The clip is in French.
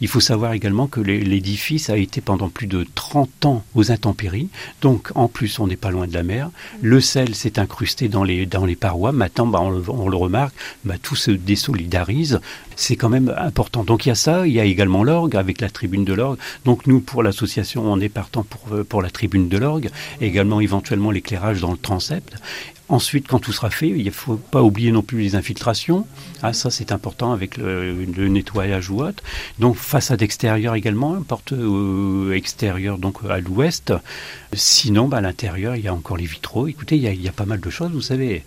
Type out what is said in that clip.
Il faut savoir également que l'édifice a été pendant plus de 30 ans aux intempéries. Donc, en plus, on n'est pas loin de la mer. Le sel s'est incrusté dans les parois. Maintenant, on le remarque, tout se désolidarise. C'est quand même important. Donc, il y a ça. Il y a également l'orgue, avec la tribune de l'orgue. Donc, nous, pour l'association, on est partant pour la tribune de l'orgue. Et également, éventuellement, l'éclairage dans le transept. Ensuite, quand tout sera fait, il ne faut pas oublier non plus les infiltrations. Ça, c'est important avec le nettoyage ou autre. Donc, façade extérieure également, porte extérieure donc à l'ouest. Sinon, à l'intérieur, il y a encore les vitraux. Écoutez, il y a pas mal de choses, vous savez.